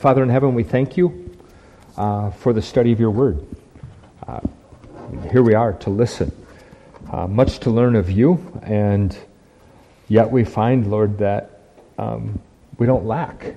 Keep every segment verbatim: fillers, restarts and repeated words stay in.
Father in heaven, we thank you uh, for the study of your word. Uh, here we are to listen. Uh, much to learn of you, and yet we find, Lord, that um, we don't lack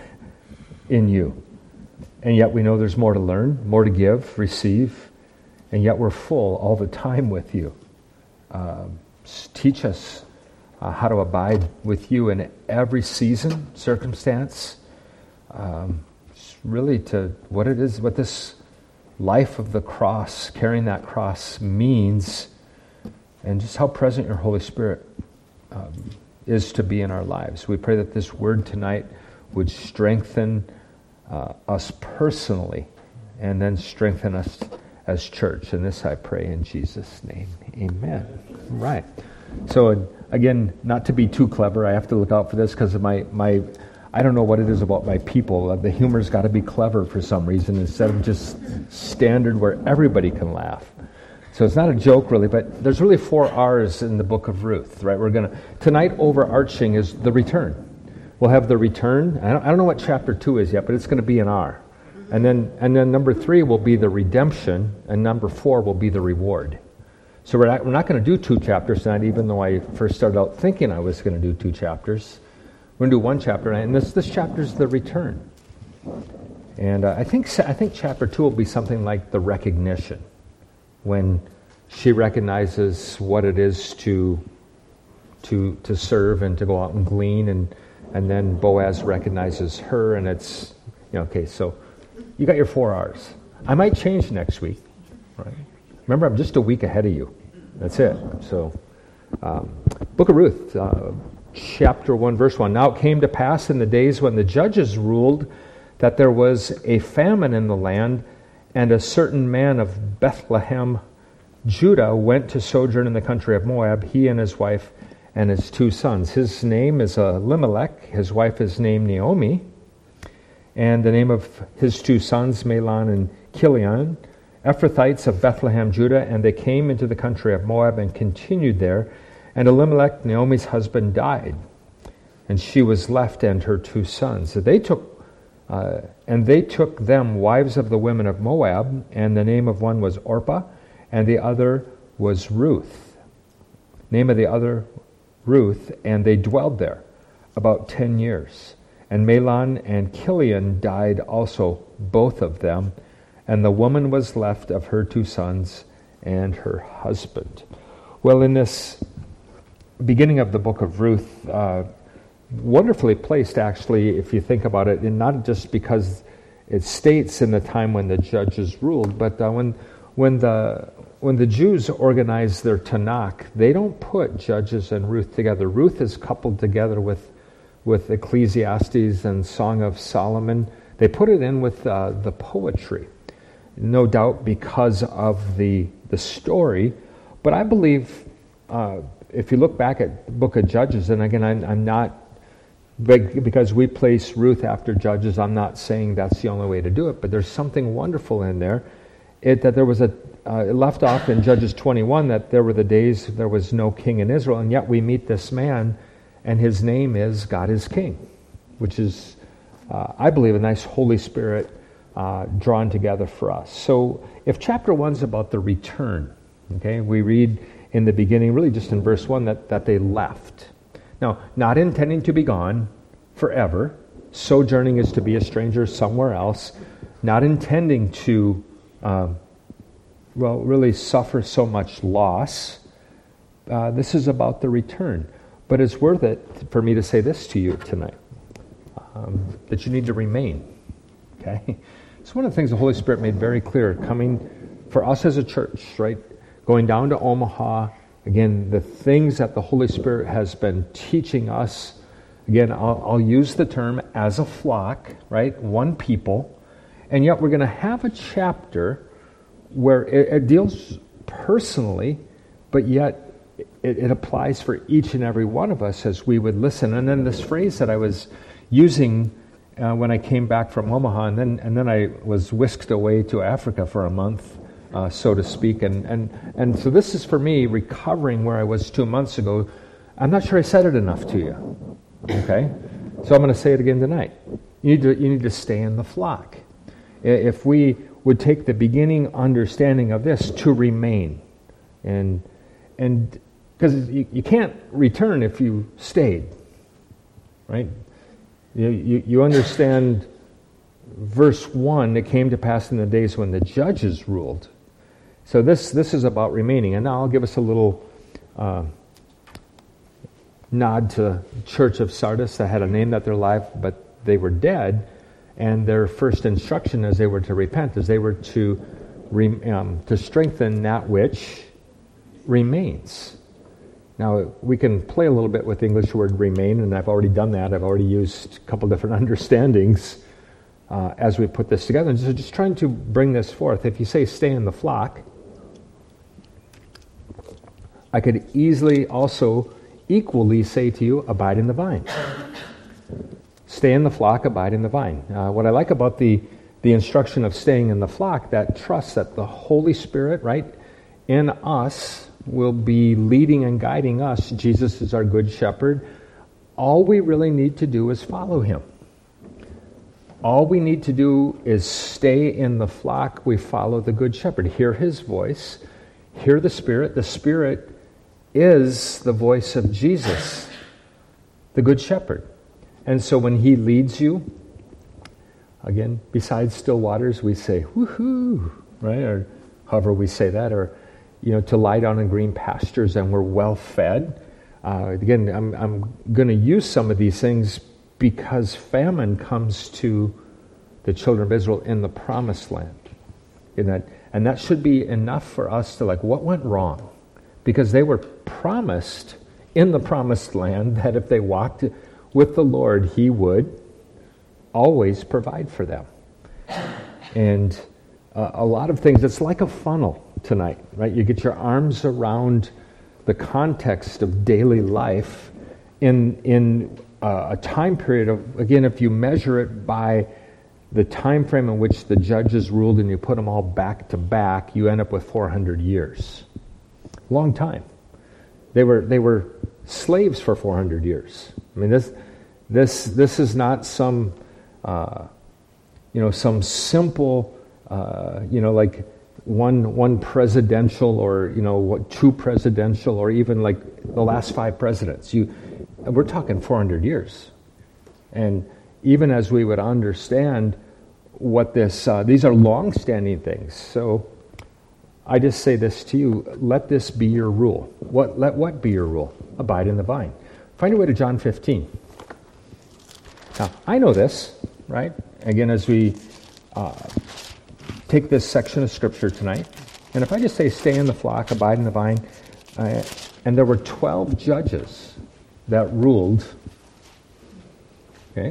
in you. And yet we know there's more to learn, more to give, receive, and yet we're full all the time with you. Uh, teach us uh, how to abide with you in every season, circumstance. Um, really to what it is, what this life of the cross, carrying that cross means, and just how present your Holy Spirit um, is to be in our lives. We pray that this word tonight would strengthen uh, us personally, and then strengthen us as church. And this I pray in Jesus' name. Amen. Right. So again, not to be too clever, I have to look out for this because of my my. I don't know what it is about my people. The humor's got to be clever for some reason instead of just standard where everybody can laugh. So it's not a joke really, but there's really four R's in the book of Ruth, right? We're going to, tonight overarching is the return. We'll have the return. I don't, I don't know what chapter two is yet, but it's going to be an R. And then and then number three will be the redemption, and number four will be the reward. So we're not, we're not going to do two chapters tonight, even though I first started out thinking I was going to do two chapters. We're going to do one chapter, and this this chapter is the return. And uh, I think I think chapter two will be something like the recognition, when she recognizes what it is to to to serve and to go out and glean, and and then Boaz recognizes her, and it's you know okay. So you got your four R's. I might change next week, right? Remember, I'm just a week ahead of you. That's it. So, um, Book of Ruth. Uh, Chapter one, verse one. Now it came to pass in the days when the judges ruled that there was a famine in the land, and a certain man of Bethlehem, Judah, went to sojourn in the country of Moab, he and his wife and his two sons. His name is Elimelech, his wife is named Naomi, and the name of his two sons, Mahlon and Chilion, Ephrathites of Bethlehem, Judah, and they came into the country of Moab and continued there. And Elimelech, Naomi's husband, died, and she was left and her two sons. So they took, uh, and they took them wives of the women of Moab, and the name of one was Orpah, and the other was Ruth. Name of the other Ruth, and they dwelled there about ten years. And Mahlon and Chilion died also, both of them, and the woman was left of her two sons and her husband. Well, in this beginning of the book of Ruth, uh, wonderfully placed actually, if you think about it, and not just because it states in the time when the judges ruled, but uh, when when the when the Jews organize their Tanakh, they don't put Judges and Ruth together. Ruth is coupled together with with Ecclesiastes and Song of Solomon. They put it in with uh, the poetry, no doubt because of the the story. But I believe. Uh, If you look back at the book of Judges, and again, I'm, I'm not, because we place Ruth after Judges, I'm not saying that's the only way to do it, but there's something wonderful in there. It, that there was a, uh, it left off in Judges twenty-one that there were the days there was no king in Israel, and yet we meet this man, and his name is God is King, which is, uh, I believe, a nice Holy Spirit uh, drawn together for us. So if chapter one's about the return, okay, we read in the beginning, really just in verse one, that, that they left. Now, not intending to be gone forever, sojourning is to be a stranger somewhere else, not intending to, um, well, really suffer so much loss. Uh, this is about the return. But it's worth it for me to say this to you tonight, um, that you need to remain, okay? It's one of the things the Holy Spirit made very clear, coming for us as a church, right? Going down to Omaha, again, the things that the Holy Spirit has been teaching us, again, I'll, I'll use the term as a flock, right? One people. And yet we're going to have a chapter where it, it deals personally, but yet it, it applies for each and every one of us as we would listen. And then this phrase that I was using uh, when I came back from Omaha, and then, and then I was whisked away to Africa for a month, Uh, so to speak, and, and and so this is for me recovering where I was two months ago. I'm not sure I said it enough to you, okay? So I'm going to say it again tonight. You need to, you need to stay in the flock. If we would take the beginning understanding of this to remain, and and because you, you can't return if you stayed, right? You, you, you understand verse one, it came to pass in the days when the judges ruled. So this this is about remaining. And now I'll give us a little uh, nod to Church of Sardis that had a name that they're alive, but they were dead. And their first instruction as they were to repent is they were to re, um, to strengthen that which remains. Now, we can play a little bit with the English word remain, and I've already done that. I've already used a couple different understandings uh, as we put this together. And so just trying to bring this forth. If you say stay in the flock, I could easily also equally say to you, abide in the vine. Stay in the flock, abide in the vine. Uh, what I like about the, the instruction of staying in the flock, that trust that the Holy Spirit, right, in us will be leading and guiding us. Jesus is our good shepherd. All we really need to do is follow him. All we need to do is stay in the flock. We follow the good shepherd. Hear his voice. Hear the Spirit. The Spirit is the voice of Jesus, the good shepherd. And so when he leads you, again, besides still waters, we say, woohoo, right? Or however we say that, or, you know, to lie down in green pastures and we're well fed. Uh, again, I'm, I'm going to use some of these things because famine comes to the children of Israel in the promised land. In that, and that should be enough for us to like, what went wrong? Because they were promised in the promised land that if they walked with the Lord, he would always provide for them. And uh, a lot of things, it's like a funnel tonight, right? You get your arms around the context of daily life in in uh, a time period of, again, if you measure it by the time frame in which the judges ruled and you put them all back to back, you end up with four hundred years. Long time. They were they were slaves for four hundred years. I mean, this this this is not some uh, you know some simple uh, you know like one one presidential or you know what two presidential or even like the last five presidents. You we're talking four hundred years, and even as we would understand what this uh, these are long-standing things. So I just say this to you: let this be your rule. What let what be your rule? Abide in the vine. Find your way to John fifteen. Now, I know this, right? Again, as we uh, take this section of Scripture tonight, and if I just say stay in the flock, abide in the vine, uh, and there were twelve judges that ruled, okay?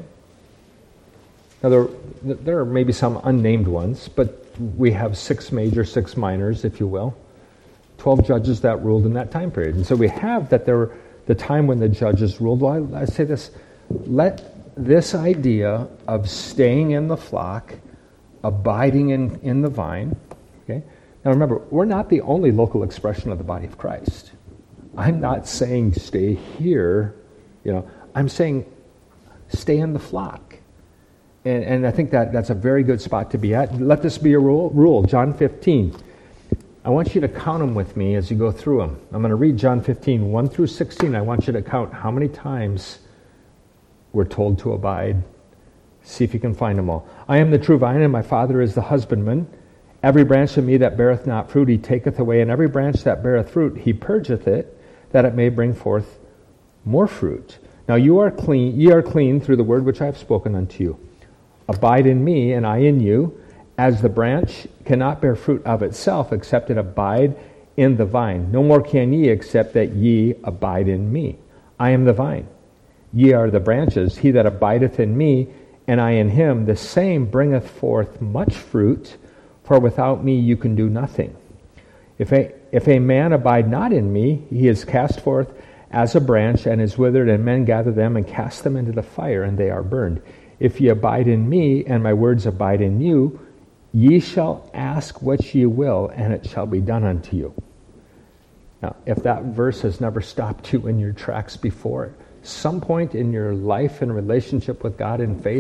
Now, there, there are maybe some unnamed ones, but we have six major, six minors, if you will. twelve judges that ruled in that time period. And so we have that there were the time when the judges ruled. Well, I, I say this, let this idea of staying in the flock, abiding in, in the vine, okay? Now remember, we're not the only local expression of the body of Christ. I'm not saying stay here, you know, I'm saying stay in the flock. And, and I think that that's a very good spot to be at. Let this be a rule. Rule, John fifteen. I want you to count them with me as you go through them. I'm going to read John fifteen, one through sixteen. I want you to count how many times we're told to abide. See if you can find them all. I am the true vine, and my Father is the husbandman. Every branch in me that beareth not fruit, he taketh away, and every branch that beareth fruit, he purgeth it, that it may bring forth more fruit. Now you are clean, ye are clean through the word which I have spoken unto you. Abide in me, and I in you, as the branch cannot bear fruit of itself, except it abide in the vine. No more can ye, except that ye abide in me. I am the vine. Ye are the branches. He that abideth in me, and I in him, the same bringeth forth much fruit, for without me you can do nothing. If a, if a man abide not in me, he is cast forth as a branch, and is withered, and men gather them, and cast them into the fire, and they are burned. If ye abide in me, and my words abide in you, ye shall ask what ye will, and it shall be done unto you. Now, if that verse has never stopped you in your tracks before, some point in your life and relationship with God in faith,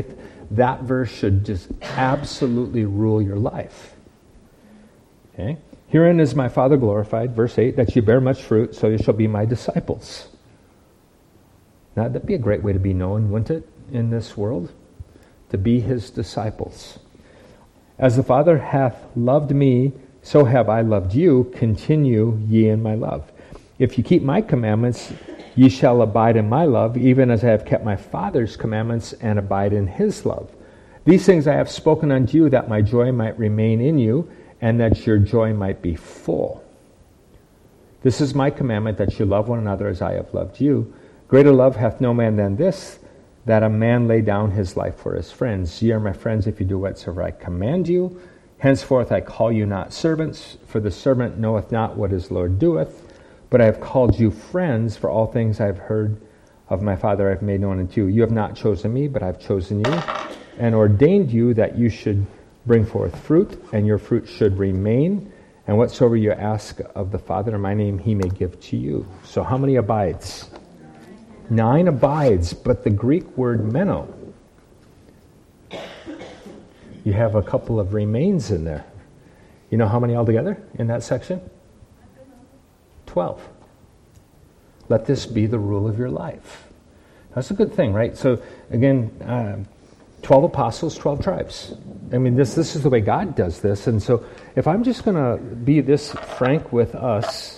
that verse should just absolutely rule your life. Okay? Herein is my Father glorified, verse eight, that you bear much fruit, so you shall be my disciples. Now, that'd be a great way to be known, wouldn't it, in this world? To be his disciples. As the Father hath loved me, so have I loved you. Continue ye in my love. If you keep my commandments, ye shall abide in my love, even as I have kept my Father's commandments and abide in his love. These things I have spoken unto you, that my joy might remain in you, and that your joy might be full. This is my commandment, that you love one another as I have loved you. Greater love hath no man than this, that a man lay down his life for his friends. Ye are my friends if you do whatsoever I command you. Henceforth I call you not servants, for the servant knoweth not what his Lord doeth. But I have called you friends, for all things I have heard of my Father I have made known unto you. You have not chosen me, but I have chosen you, and ordained you that you should bring forth fruit, and your fruit should remain. And whatsoever you ask of the Father in my name, he may give to you. So how many abides? Nine abides, but the Greek word meno, you have a couple of remains in there. You know how many altogether in that section? Twelve. Let this be the rule of your life. That's a good thing, right? So again, uh, twelve apostles, twelve tribes. I mean, this this is the way God does this. And so if I'm just going to be this frank with us,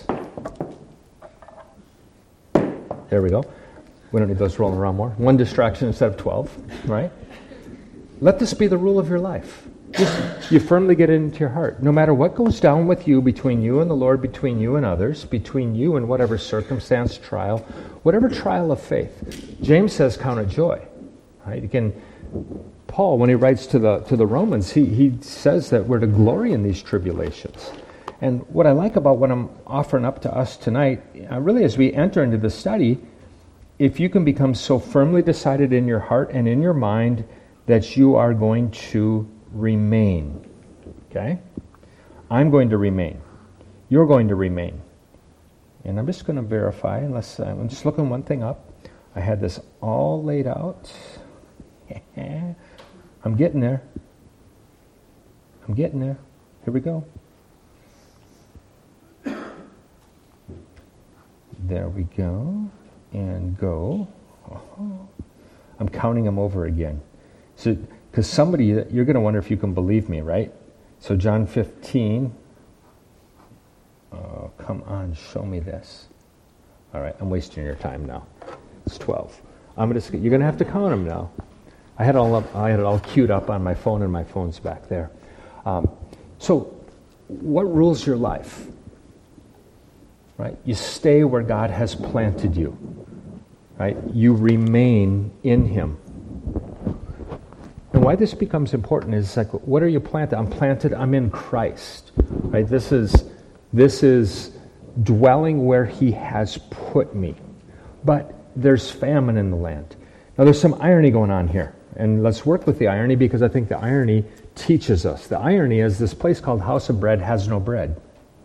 there we go. We don't need those rolling around more. One distraction instead of twelve, right? Let this be the rule of your life. Just, you firmly get it into your heart. No matter what goes down with you, between you and the Lord, between you and others, between you and whatever circumstance, trial, whatever trial of faith, James says count it joy. Right? Again, Paul, when he writes to the to the Romans, he, he says that we're to glory in these tribulations. And what I like about what I'm offering up to us tonight, uh, really as we enter into the study, if you can become so firmly decided in your heart and in your mind that you are going to remain. Okay? I'm going to remain. You're going to remain. And I'm just going to verify, unless uh, I'm just looking one thing up. I had this all laid out. I'm getting there. I'm getting there. Here we go. There we go. And go. Oh. I'm counting them over again. So, because somebody, you're going to wonder if you can believe me, right? So John fifteen. Oh, come on, show me this. All right, I'm wasting your time now. It's twelve. I'm going to. You're going to have to count them now. I had it all up. I had it all queued up on my phone, and my phone's back there. Um, so, what rules your life? Right? You stay where God has planted you. Right? You remain in Him. And why this becomes important is like, what are you planted? I'm planted. I'm in Christ. Right? This is this is dwelling where He has put me. But there's famine in the land. Now, there's some irony going on here. And let's work with the irony, because I think the irony teaches us. The irony is this place called House of Bread has no bread.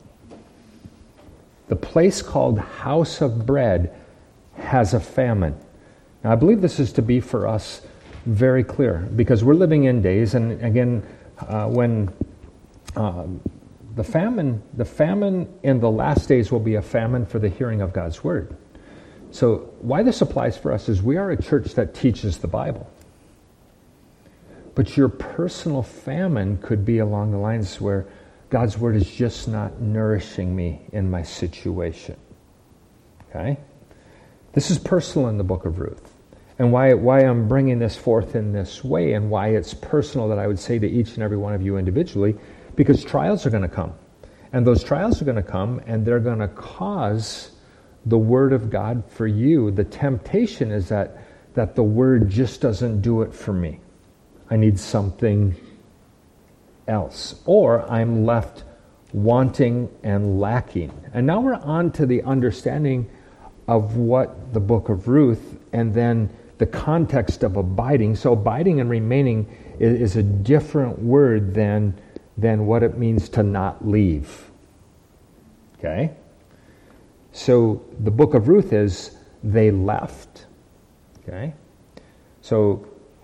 The place called House of Bread has a famine. Now, I believe this is to be for us very clear, because we're living in days, and again, uh, when uh, the famine, the famine in the last days will be a famine for the hearing of God's Word. So why this applies for us is we are a church that teaches the Bible. But your personal famine could be along the lines where God's Word is just not nourishing me in my situation. Okay? This is personal in the book of Ruth. And why, why I'm bringing this forth in this way, and why it's personal that I would say to each and every one of you individually, because trials are going to come. And those trials are going to come, and they're going to cause the Word of God for you. The temptation is that, that the Word just doesn't do it for me. I need something else. Or I'm left wanting and lacking. And now we're on to the understanding of what the book of Ruth, and then the context of abiding. So abiding and remaining is, is a different word than, than what it means to not leave. Okay? So the book of Ruth is they left. Okay? So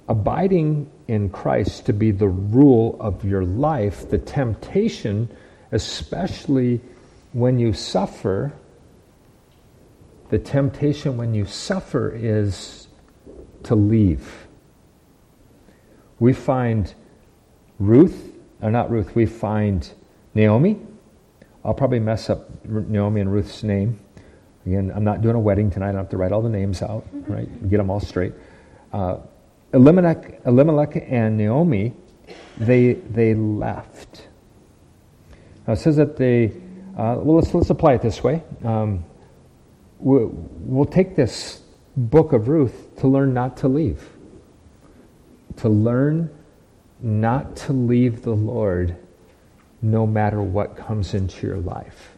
abiding in Christ to be the rule of your life, the temptation, especially when you suffer, the temptation when you suffer is to leave. We find Ruth, or not Ruth, we find Naomi. I'll probably mess up Naomi and Ruth's name. Again, I'm not doing a wedding tonight. I don't have to write all the names out, right? Get them all straight. Uh, Elimelech, Elimelech and Naomi, they they left. Now it says that they, uh, well, let's let's apply it this way. Um, we'll, we'll take this book of Ruth to learn not to leave. To learn not to leave the Lord no matter what comes into your life.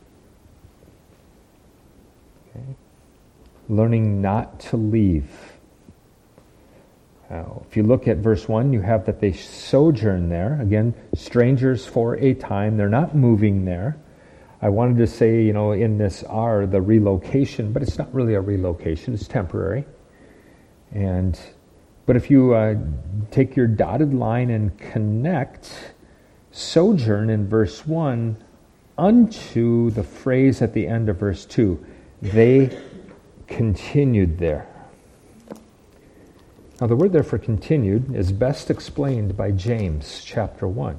Okay? Learning not to leave. Now, if you look at verse one, you have that they sojourn there. Again, strangers for a time. They're not moving there. I wanted to say, you know, in this R, the relocation, but it's not really a relocation. It's temporary. And but if you uh, take your dotted line and connect sojourn in verse one unto the phrase at the end of verse two, they continued there. Now the word there for continued is best explained by James chapter one.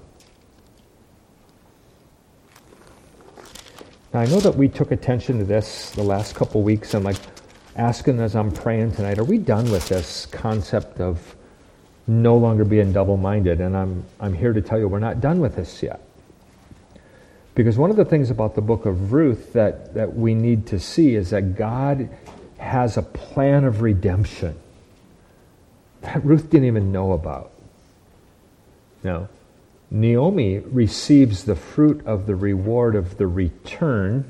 Now I know that we took attention to this the last couple weeks and like asking as I'm praying tonight, are we done with this concept of no longer being double-minded? And I'm I'm here to tell you we're not done with this yet. Because one of the things about the book of Ruth that, that we need to see is that God has a plan of redemption that Ruth didn't even know about. Now, Naomi receives the fruit of the reward of the return,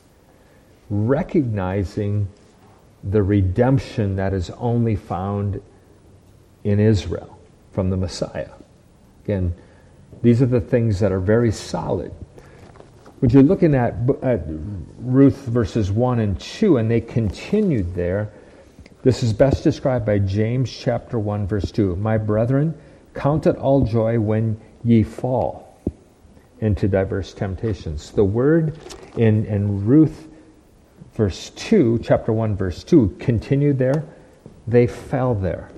recognizing the redemption that is only found in Israel from the Messiah. Again, these are the things that are very solid. When you're looking at, at Ruth verses one and two, and they continued there, this is best described by James chapter one, verse two. My brethren, count it all joy when ye fall into diverse temptations. The word in, in Ruth verse two, chapter one, verse two, continued there. They fell there.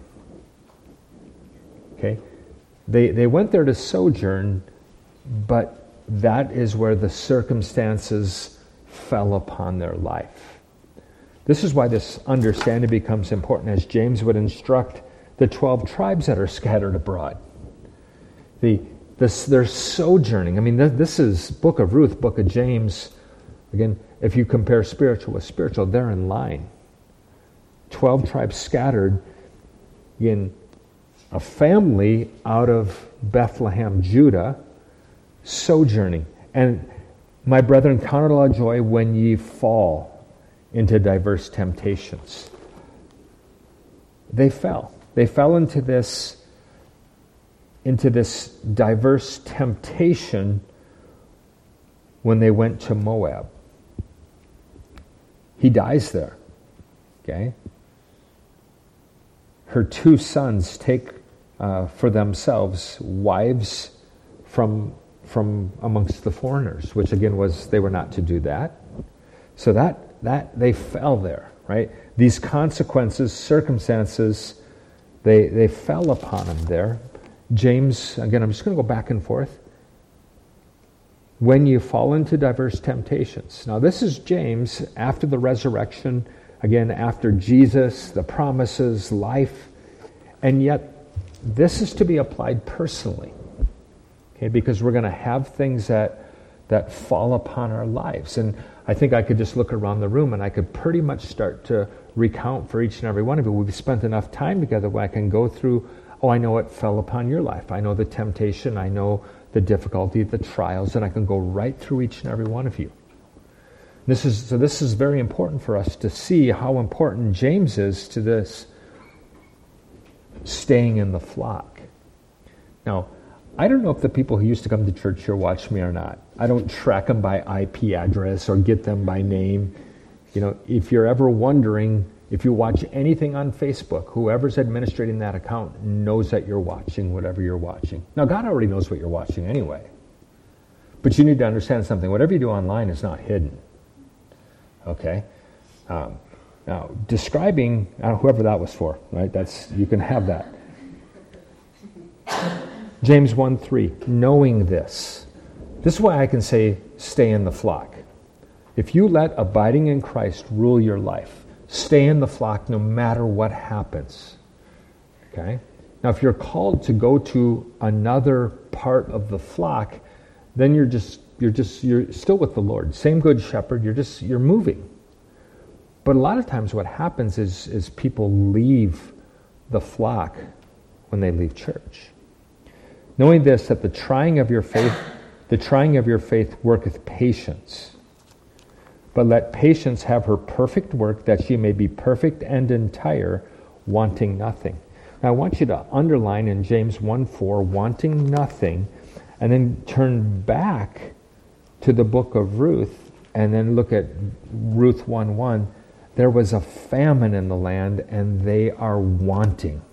Okay? They, they went there to sojourn, but that is where the circumstances fell upon their life. This is why this understanding becomes important, as James would instruct the twelve tribes that are scattered abroad. The, this, they're sojourning. I mean, th- this is book of Ruth, book of James. Again, if you compare spiritual with spiritual, they're in line. Twelve tribes scattered in a family out of Bethlehem, Judah, sojourning. And my brethren, count it all joy when ye fall into diverse temptations. They fell. They fell into this, into this diverse temptation when they went to Moab. He dies there. Okay? Her two sons take uh, for themselves wives from from amongst the foreigners, which again was, they were not to do that. So that that they fell there, right? These consequences, circumstances, they they fell upon them there. James, again, I'm just going to go back and forth. When you fall into diverse temptations. Now this is James after the resurrection, again, after Jesus, the promises, life, and yet this is to be applied personally. Okay, because we're going to have things that that fall upon our lives. And I think I could just look around the room and I could pretty much start to recount for each and every one of you. We've spent enough time together where I can go through, oh, I know it fell upon your life. I know the temptation. I know the difficulty, the trials, and I can go right through each and every one of you. This is so this is very important for us to see how important James is to this staying in the flock. Now, I don't know if the people who used to come to church here watch me or not. I don't track them by I P address or get them by name. You know, if you're ever wondering, If you watch anything on Facebook, whoever's administrating that account knows that you're watching whatever you're watching. Now, God already knows what you're watching anyway. But you need to understand something. Whatever you do online is not hidden. Okay? Um, now, describing, uh, whoever that was for, right? That's, you can have that. James one three, knowing this. This is why I can say, stay in the flock. If you let abiding in Christ rule your life, stay in the flock no matter what happens. Okay? Now, if you're called to go to another part of the flock, then you're just you're just you're still with the Lord. Same good shepherd, you're just you're moving. But a lot of times what happens is is people leave the flock when they leave church. Knowing this, that the trying of your faith, the trying of your faith worketh patience. But let patience have her perfect work, that she may be perfect and entire, wanting nothing. Now I want you to underline in James one four, wanting nothing, and then turn back to the book of Ruth, and then look at Ruth one one. There was a famine in the land, and they are wanting.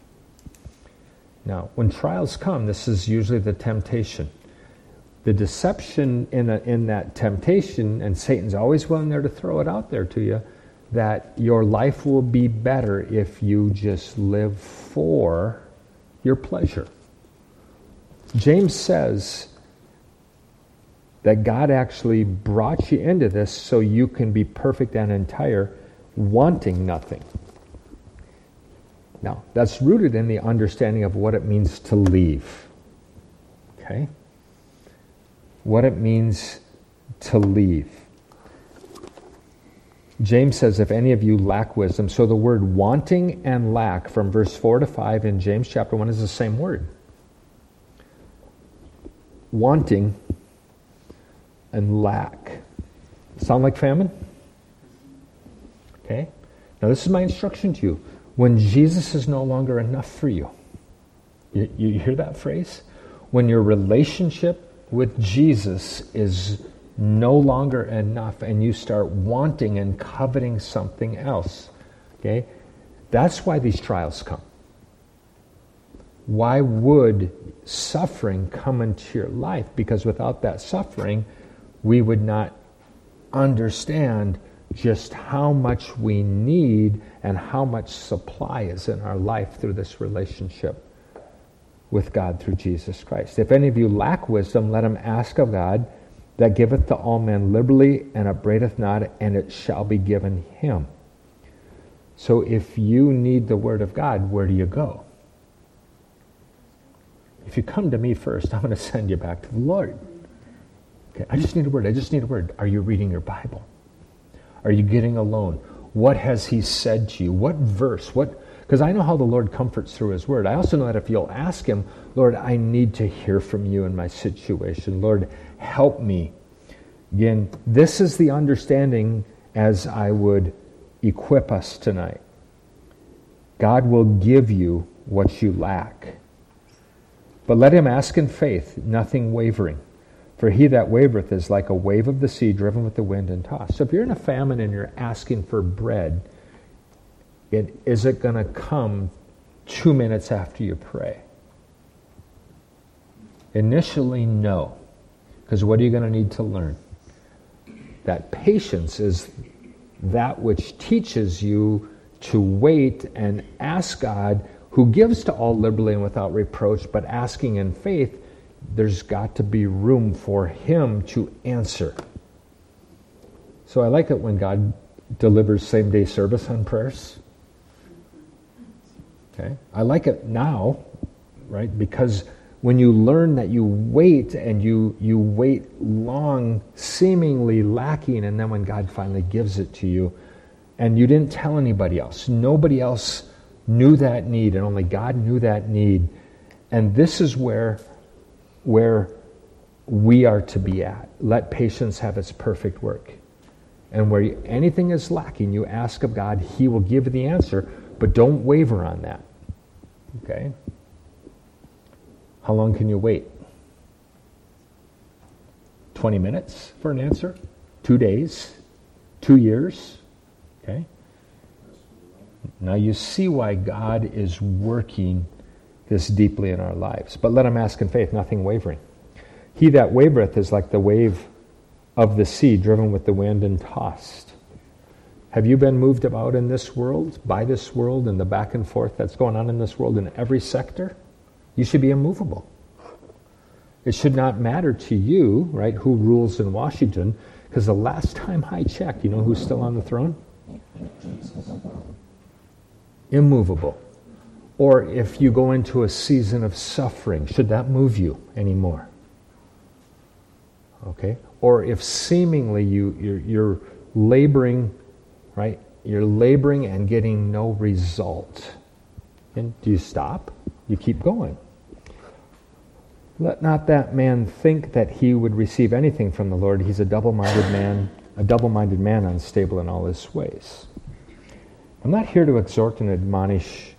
Now, when trials come, this is usually the temptation. The deception in a, in that temptation, and Satan's always willing there to throw it out there to you, that your life will be better if you just live for your pleasure. James says that God actually brought you into this so you can be perfect and entire, wanting nothing. Now, that's rooted in the understanding of what it means to leave. Okay? What it means to leave. James says, if any of you lack wisdom, so the word wanting and lack from verse four to five in James chapter one is the same word. Wanting and lack. Sound like famine? Okay? Now this is my instruction to you. When Jesus is no longer enough for you, you, you hear that phrase? When your relationship with Jesus is no longer enough and you start wanting and coveting something else, okay? That's why these trials come. Why would suffering come into your life? Because without that suffering, we would not understand just how much we need and how much supply is in our life through this relationship with God through Jesus Christ. If any of you lack wisdom, let him ask of God, that giveth to all men liberally and upbraideth not, and it shall be given him. So if you need the word of God, where do you go? If you come to me first, I'm going to send you back to the Lord. Okay, I just need a word. I just need a word. Are you reading your Bible? Are you getting alone? What has he said to you? What verse? What? Because I know how the Lord comforts through his word. I also know that if you'll ask him, Lord, I need to hear from you in my situation. Lord, help me. Again, this is the understanding as I would equip us tonight. God will give you what you lack. But let him ask in faith, nothing wavering. For he that wavereth is like a wave of the sea driven with the wind and tossed. So if you're in a famine and you're asking for bread, it, is it going to come two minutes after you pray? Initially, no. Because what are you going to need to learn? That patience is that which teaches you to wait and ask God, who gives to all liberally and without reproach, but asking in faith, there's got to be room for him to answer. So I like it when God delivers same-day service on prayers. Okay? I like it now, right? Because when you learn that you wait and you, you wait long, seemingly lacking, and then when God finally gives it to you, and you didn't tell anybody else, nobody else knew that need, and only God knew that need. And this is where where we are to be at. Let patience have its perfect work. And where anything is lacking, you ask of God, he will give you the answer, but don't waver on that. Okay? How long can you wait? twenty minutes for an answer? Two days? Two years? Okay? Now you see why God is working this deeply in our lives. But let him ask in faith, nothing wavering. He that wavereth is like the wave of the sea, driven with the wind and tossed. Have you been moved about in this world, by this world, and the back and forth that's going on in this world in every sector? You should be immovable. It should not matter to you, right, who rules in Washington, because the last time I checked, you know who's still on the throne? Jesus. Immovable. Or if you go into a season of suffering, should that move you anymore? Okay? Or if seemingly you, you're, you're laboring, right? You're laboring and getting no result. And do you stop? You keep going. Let not that man think that he would receive anything from the Lord. He's a double-minded man, a double-minded man, unstable in all his ways. I'm not here to exhort and admonish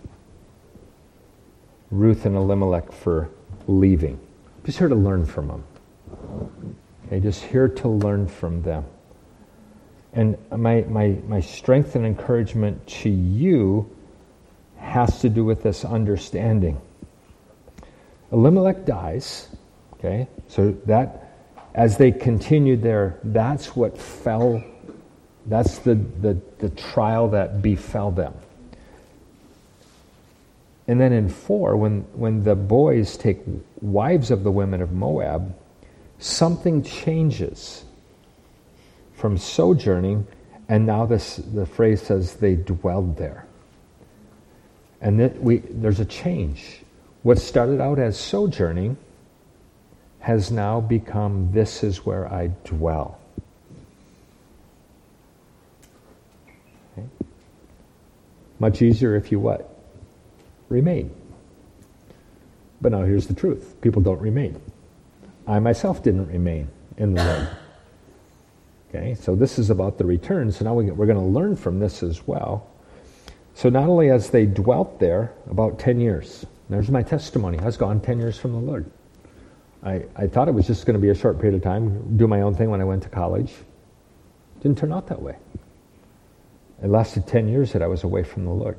Ruth and Elimelech for leaving. I'm just here to learn from them. Okay, just here to learn from them. And my, my, my strength and encouragement to you has to do with this understanding. Elimelech dies, okay? So that, as they continued there, that's what fell, that's the, the, the trial that befell them. And then in four, when, when the boys take wives of the women of Moab, something changes from sojourning, and now this the phrase says they dwelled there. And that we there's a change. What started out as sojourning has now become, this is where I dwell. Okay. Much easier if you what? Remain. But now here's the truth. People don't remain. I myself didn't remain in the Lord. Okay, so this is about the return. So now we, we're going to learn from this as well. So not only as they dwelt there, about ten years. There's my testimony. I was gone ten years from the Lord. I, I thought it was just going to be a short period of time, do my own thing when I went to college. Didn't turn out that way. It lasted ten years that I was away from the Lord.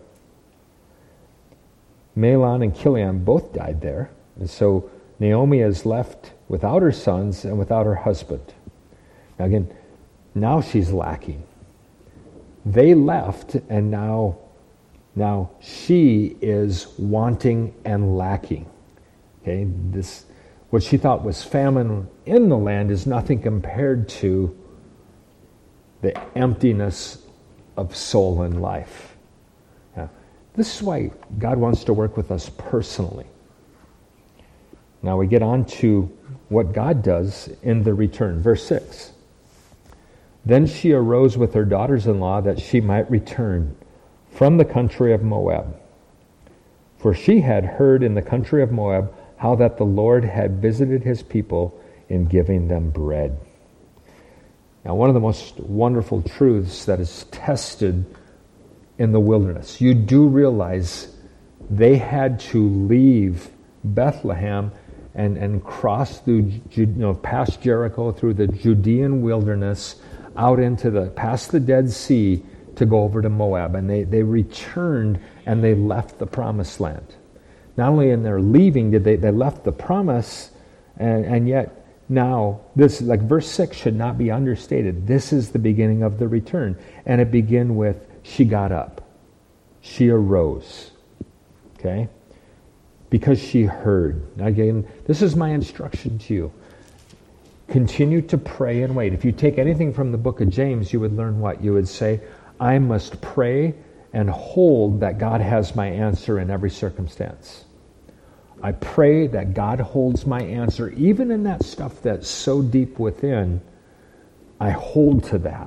Mahlon and Chilion both died there. And so Naomi is left without her sons and without her husband. Now again, now she's lacking. They left, and now, now she is wanting and lacking. Okay, this what she thought was famine in the land is nothing compared to the emptiness of soul and life. Now, this is why God wants to work with us personally. Now we get on to what God does in the return. Verse six. Then she arose with her daughters-in-law that she might return from the country of Moab. For she had heard in the country of Moab how that the Lord had visited his people in giving them bread. Now, one of the most wonderful truths that is tested in the wilderness. You do realize they had to leave Bethlehem and, and cross through, you know, past Jericho, through the Judean wilderness, out into the, past the Dead Sea to go over to Moab. And they, they returned and they left the promised land. Not only in their leaving did they, they left the promise, and, and yet now, this, like verse six should not be understated. This is the beginning of the return. And it began with, she got up. She arose. Okay? Because she heard. Again, this is my instruction to you. Continue to pray and wait. If you take anything from the book of James, you would learn what? You would say, I must pray and hold that God has my answer in every circumstance. I pray that God holds my answer, even in that stuff that's so deep within. I hold to that.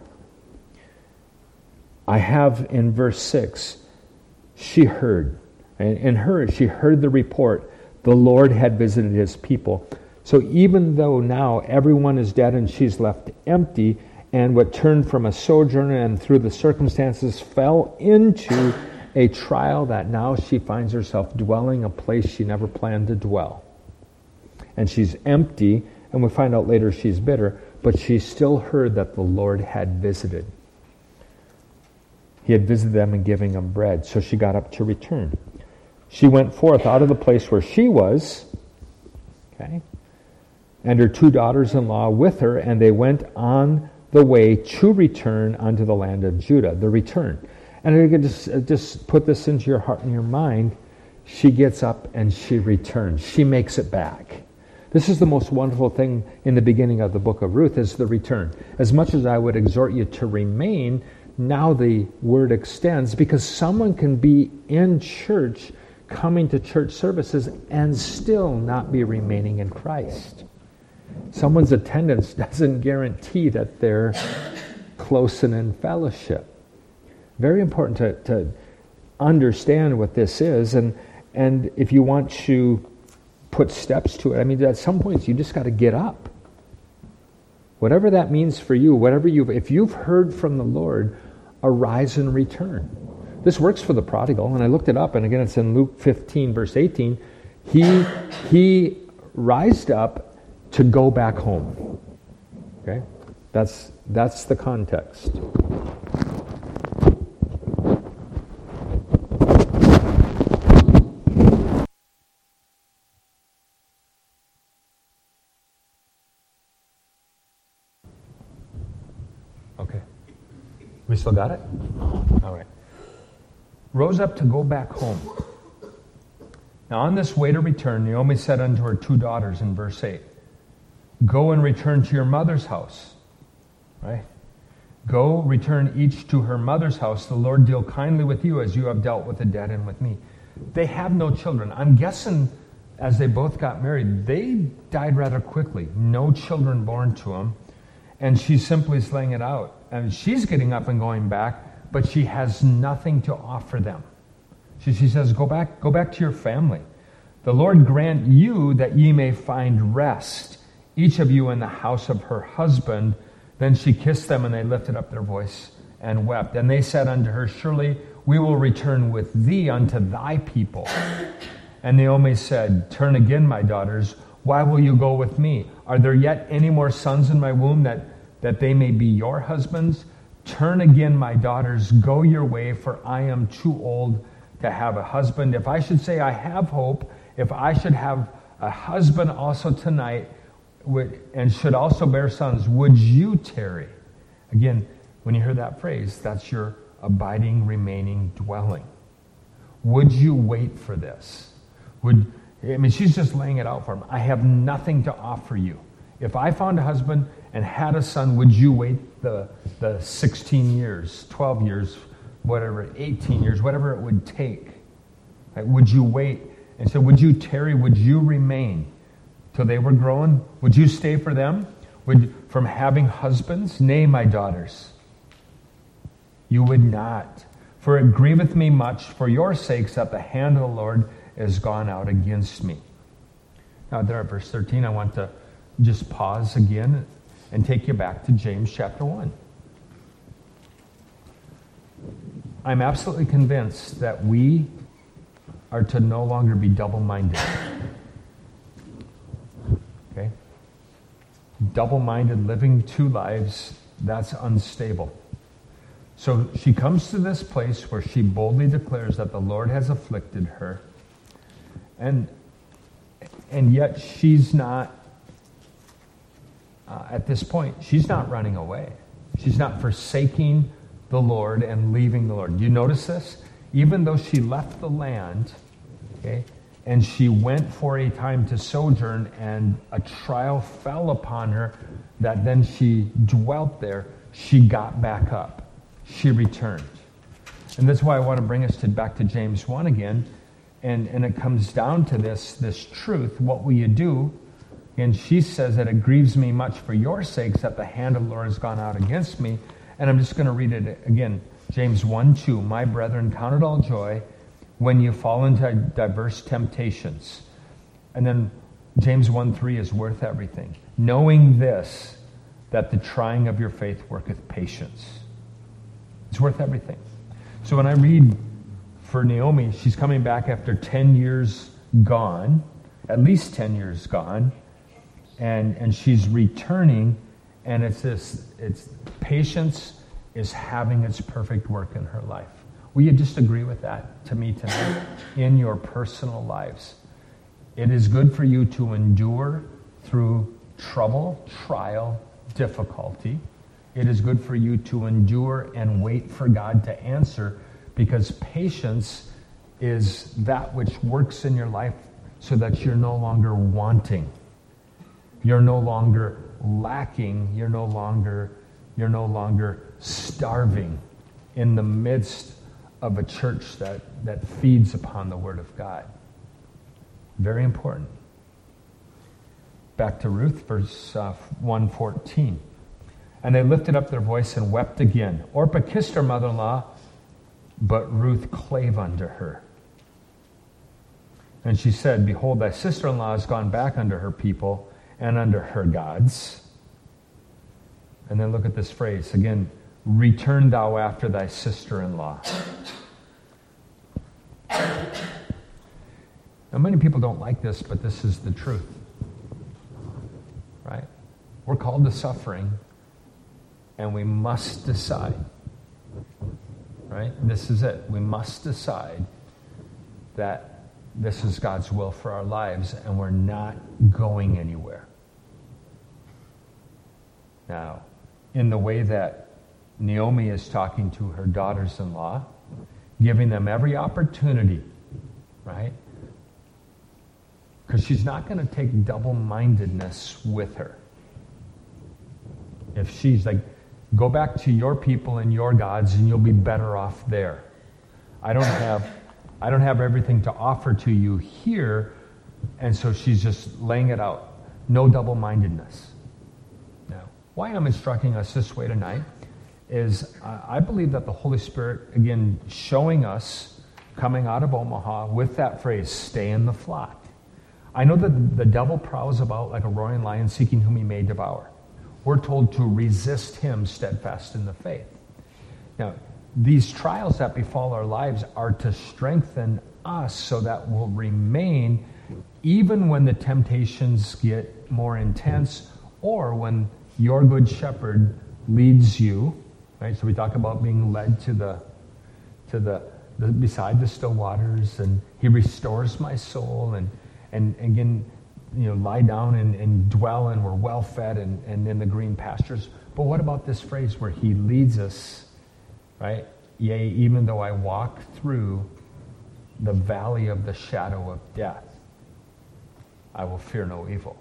I have in verse six, she heard. And in her, she heard the report. The Lord had visited his people. So even though now everyone is dead and she's left empty, and what turned from a sojourner and through the circumstances fell into a trial, that now she finds herself dwelling a place she never planned to dwell. And she's empty, and we find out later she's bitter, but she still heard that the Lord had visited. he had visited them and giving them bread. So she got up to return. She went forth out of the place where she was, okay, and her two daughters-in-law with her, and they went on the way to return unto the land of Judah, the return. And you can just, just put this into your heart and your mind. She gets up and she returns. She makes it back. This is the most wonderful thing in the beginning of the book of Ruth, is the return. As much as I would exhort you to remain, now the word extends, because someone can be in church, coming to church services, and still not be remaining in Christ. Someone's attendance doesn't guarantee that they're close and in fellowship. Very important to, to understand what this is, and and if you want to put steps to it, I mean, at some points you just got to get up. Whatever that means for you, whatever you've, if you've heard from the Lord, arise and return. This works for the prodigal, and I looked it up, and again, it's in Luke fifteen, verse eighteen. He he rised up to go back home. Okay, that's that's the context. Okay, we still got it? All right. Rose up to go back home. Now on this way to return, Naomi said unto her two daughters in verse eight, go and return to your mother's house. Right? Go, return each to her mother's house. The Lord deal kindly with you as you have dealt with the dead and with me. They have no children. I'm guessing as they both got married, they died rather quickly. No children born to them. And she's simply slaying it out. And she's getting up and going back, but she has nothing to offer them. She, she says, go back, go back to your family. The Lord grant you that ye may find rest, each of you in the house of her husband. Then she kissed them, and they lifted up their voice and wept. And they said unto her, surely we will return with thee unto thy people. And Naomi said, turn again, my daughters. Why will you go with me? Are there yet any more sons in my womb that, that they may be your husbands? Turn again, my daughters, go your way, for I am too old to have a husband. If I should say I have hope, if I should have a husband also tonight, would, and should also bear sons, would you tarry? Again, when you hear that phrase, that's your abiding, remaining dwelling. Would you wait for this? Would I mean, she's just laying it out for him. I have nothing to offer you. If I found a husband and had a son, would you wait the the sixteen years, twelve years, whatever, eighteen years, whatever it would take? Right? Would you wait? And so would you tarry? Would you remain till they were grown? Would you stay for them? Would from having husbands? Nay, my daughters, you would not. For it grieveth me much for your sakes that the hand of the Lord is gone out against me. Now there at verse thirteen, I want to just pause again and take you back to James chapter one. I'm absolutely convinced that we are to no longer be double-minded. Okay? Double-minded, living two lives, that's unstable. So she comes to this place where she boldly declares that the Lord has afflicted her. And and yet she's not, uh, at this point, she's not running away. She's not forsaking the Lord and leaving the Lord. You notice this? Even though she left the land, okay, and she went for a time to sojourn, and a trial fell upon her that then she dwelt there, she got back up. She returned. And that's why I want to bring us to back to James one again. And, and it comes down to this, this truth. What will you do? And she says that it grieves me much for your sakes that the hand of the Lord has gone out against me. And I'm just going to read it again. James one two, my brethren, count it all joy when you fall into diverse temptations. And then James one three is worth everything. Knowing this, that the trying of your faith worketh patience. It's worth everything. So when I read for Naomi, she's coming back after ten years gone, at least ten years gone, and, and she's returning, and it's this, it's patience is having its perfect work in her life. Will you just agree with that to me tonight in your personal lives? It is good for you to endure through trouble, trial, difficulty. It is good for you to endure and wait for God to answer, because patience is that which works in your life so that you're no longer wanting. You're no longer lacking. You're no longer, you're no longer starving in the midst of a church that, that feeds upon the Word of God. Very important. Back to Ruth, verse uh, one fourteen. And they lifted up their voice and wept again. Orpah kissed her mother-in-law, but Ruth clave unto her. And she said, Behold, thy sister-in-law is gone back unto her people and unto her gods. And then look at this phrase again, return thou after thy sister-in-law. Now, many people don't like this, but this is the truth. Right? We're called to suffering, and we must decide. Right? This is it. We must decide that this is God's will for our lives, and we're not going anywhere. Now, in the way that Naomi is talking to her daughters-in-law, giving them every opportunity, right? Because she's not going to take double-mindedness with her. If she's like, go back to your people and your gods and you'll be better off there. I don't have I don't have everything to offer to you here, and so she's just laying it out. No double-mindedness. Now, why I'm instructing us this way tonight is uh, I believe that the Holy Spirit, again, showing us, coming out of Omaha with that phrase, stay in the flock. I know that the devil prowls about like a roaring lion seeking whom he may devour. We're told to resist him steadfast in the faith. Now, these trials that befall our lives are to strengthen us so that we'll remain even when the temptations get more intense or when your good shepherd leads you, right? So we talk about being led to the to the, the beside the still waters, and he restores my soul, and and, and again, you know, lie down and, and dwell, and we're well fed and, and in the green pastures. But what about this phrase where he leads us, right? Yea, even though I walk through the valley of the shadow of death, I will fear no evil.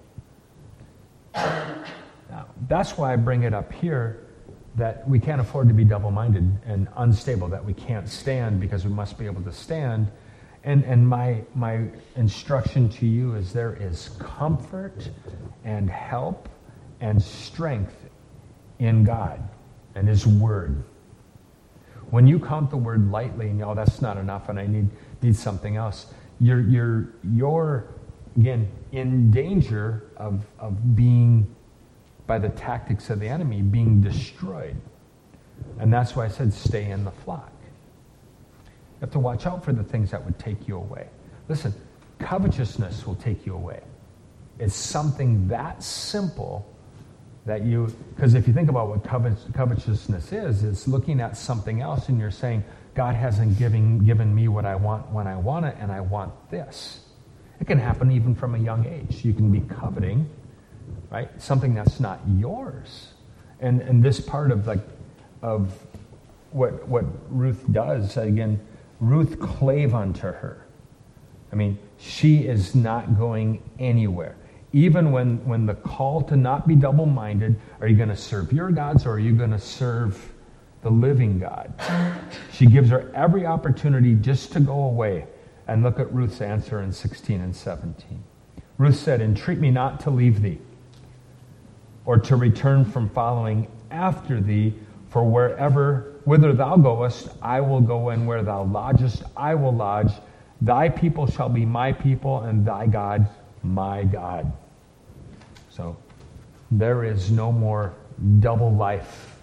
Now, that's why I bring it up here, that we can't afford to be double-minded and unstable, that we can't stand because we must be able to stand. And and my my instruction to you is there is comfort and help and strength in God and His Word. When you count the Word lightly and, oh, that's not enough and I need need something else, you're you're you're again in danger of of being, by the tactics of the enemy, being destroyed. And that's why I said stay in the flock. You have to watch out for the things that would take you away. Listen, covetousness will take you away. It's something that simple that you, because if you think about what covet, covetousness is, it's looking at something else and you're saying, God hasn't given, given me what I want when I want it, and I want this. It can happen even from a young age. You can be coveting, right? Something that's not yours. And and this part of like of what what Ruth does, again, Ruth clave unto her. I mean, she is not going anywhere. Even when, when the call to not be double-minded, are you going to serve your gods or are you going to serve the living God? She gives her every opportunity just to go away. And look at Ruth's answer in sixteen and seventeen. Ruth said, entreat me not to leave thee, or to return from following after thee, for wherever, whither thou goest, I will go, and where thou lodgest, I will lodge. Thy people shall be my people, and thy God my God. So, there is no more double life.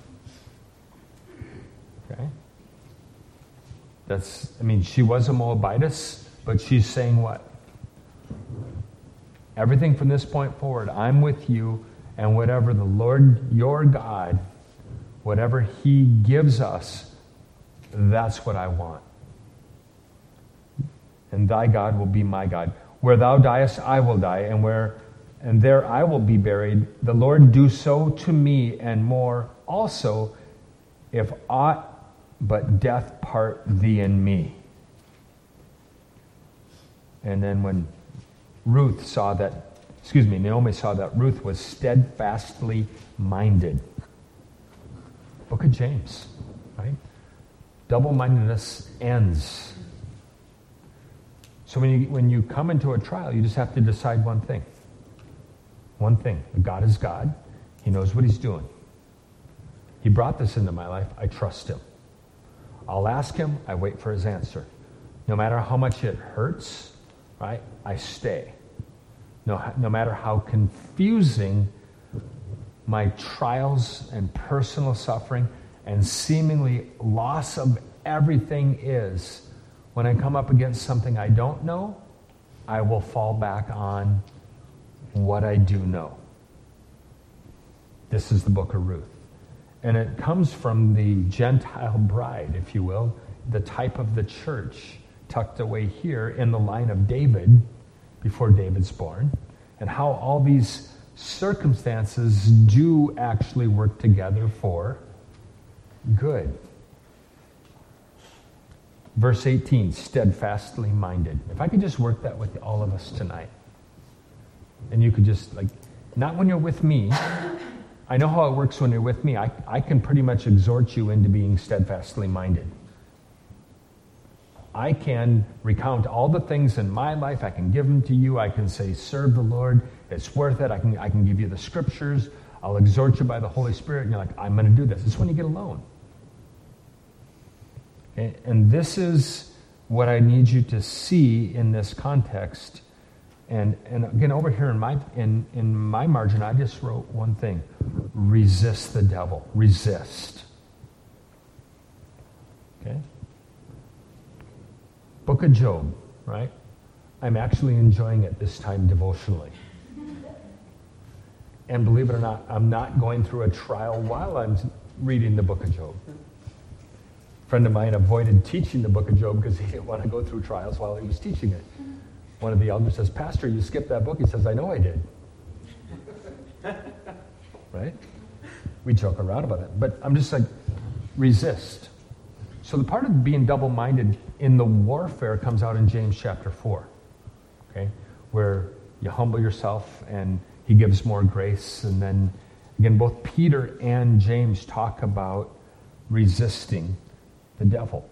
Okay? That's, I mean, she was a Moabitess, but she's saying what? Everything from this point forward, I'm with you, and whatever the Lord your God Whatever he gives us, that's what I want. And thy God will be my God. Where thou diest, I will die, and where and there I will be buried. The Lord do so to me, and more also, if aught but death part thee and me. And then when Ruth saw that, excuse me, Naomi saw that Ruth was steadfastly minded. Book of James, right? Double-mindedness ends. So when you when you come into a trial, you just have to decide one thing. One thing. God is God. He knows what he's doing. He brought this into my life. I trust him. I'll ask him. I wait for his answer. No matter how much it hurts, right, I stay. No, no matter how confusing my trials and personal suffering and seemingly loss of everything is, when I come up against something I don't know, I will fall back on what I do know. This is the book of Ruth. And it comes from the Gentile bride, if you will, the type of the church tucked away here in the line of David before David's born, and how all these circumstances do actually work together for good. Verse eighteen, steadfastly minded. If I could just work that with all of us tonight. And you could just, like, not when you're with me. I know how it works when you're with me. I, I can pretty much exhort you into being steadfastly minded. I can recount all the things in my life. I can give them to you. I can say, serve the Lord. It's worth it. I can, I can give you the scriptures. I'll exhort you by the Holy Spirit. And you're like, I'm going to do this. It's when you get alone. Okay? And this is what I need you to see in this context. And and again, over here in my in, in my margin, I just wrote one thing. Resist the devil. Resist. Okay? Book of Job, right? I'm actually enjoying it this time devotionally. And believe it or not, I'm not going through a trial while I'm reading the book of Job. A friend of mine avoided teaching the book of Job because he didn't want to go through trials while he was teaching it. One of the elders says, Pastor, you skipped that book. He says, I know I did. Right? We joke around about it. But I'm just like, resist. So the part of being double-minded in the warfare comes out in James chapter four. Okay? Where you humble yourself and he gives more grace. And then, again, both Peter and James talk about resisting the devil.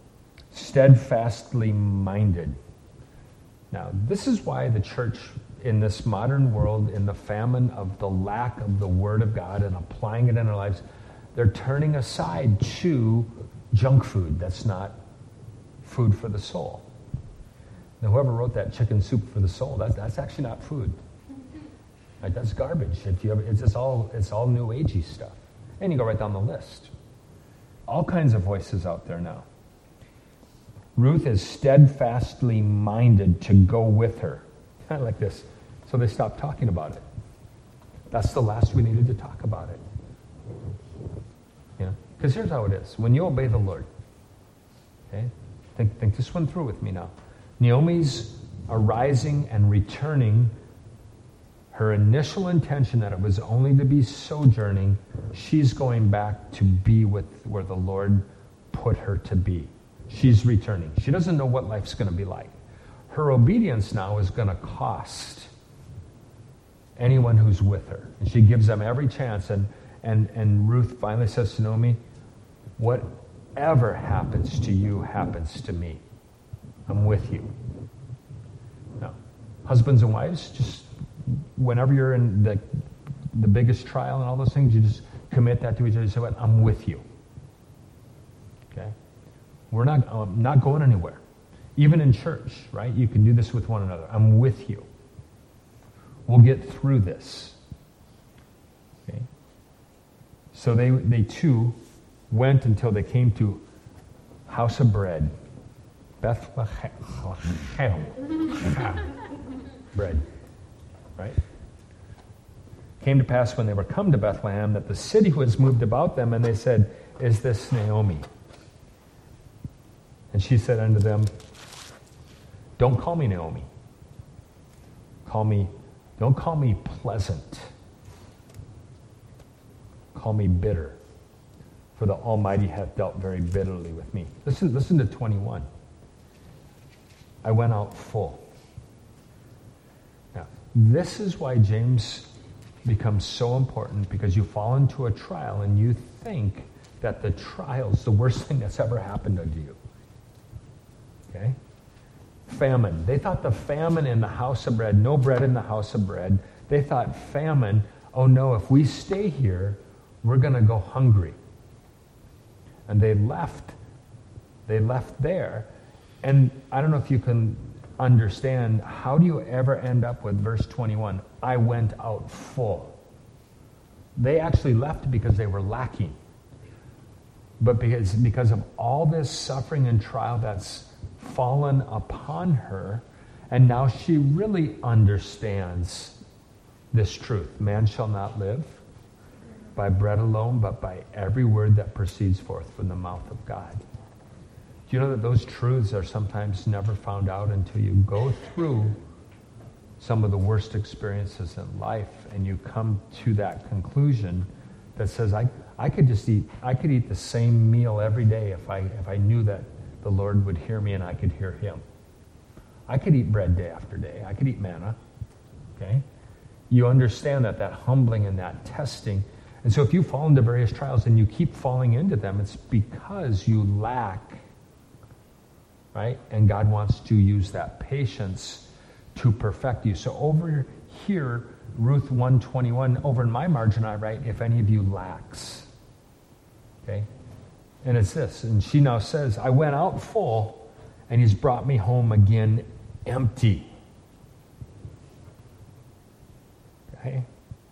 Steadfastly minded. Now, this is why the church in this modern world, in the famine of the lack of the Word of God and applying it in our lives, they're turning aside to junk food that's not food for the soul. Now, whoever wrote that chicken soup for the soul, that's, that's actually not food. Right? That's garbage. If you ever, it's, it's all it's all new agey stuff. And you go right down the list. All kinds of voices out there now. Ruth is steadfastly minded to go with her. Kind of like this. So they stopped talking about it. That's the last we needed to talk about it. Yeah. Because here's how it is. When you obey the Lord, okay, think, think this one through with me now. Naomi's arising and returning, her initial intention that it was only to be sojourning, she's going back to be with where the Lord put her to be. She's returning. She doesn't know what life's going to be like. Her obedience now is going to cost anyone who's with her. And she gives them every chance. And, and, and Ruth finally says to Naomi, whatever happens to you happens to me. I'm with you. Now, husbands and wives, just whenever you're in the, the biggest trial and all those things, you just commit that to each other. You say, what? I'm with you. Okay? We're not um, not going anywhere. Even in church, right? You can do this with one another. I'm with you. We'll get through this. Okay? So they they too went until they came to House of Bread. Bethlehem. Bread. Right? Came to pass when they were come to Bethlehem that the city was moved about them, and they said, Is this Naomi? And she said unto them, Don't call me Naomi. Call me, don't call me pleasant. Call me bitter. For the Almighty hath dealt very bitterly with me. Listen, listen to twenty-one. I went out full. Now, this is why James becomes so important, because you fall into a trial and you think that the trial's the worst thing that's ever happened unto you. Okay? Famine. They thought the famine in the house of bread, no bread in the house of bread. They thought famine, oh no, if we stay here, we're going to go hungry. And they left. They left there. And I don't know if you can understand, how do you ever end up with verse twenty-one? I went out full. They actually left because they were lacking. But because, because of all this suffering and trial that's fallen upon her, and now she really understands this truth. Man shall not live by bread alone, but by every word that proceeds forth from the mouth of God. Do you know that those truths are sometimes never found out until you go through some of the worst experiences in life, and you come to that conclusion that says, I, I could just eat, I could eat the same meal every day if I if I knew that the Lord would hear me and I could hear him. I could eat bread day after day. I could eat manna. Okay? You understand that, that humbling and that testing. And so if you fall into various trials and you keep falling into them, it's because you lack, right? And God wants to use that patience to perfect you. So over here, Ruth one twenty-one, over in my margin I write, if any of you lacks. Okay? And it's this. And she now says, I went out full, and he's brought me home again empty. Okay?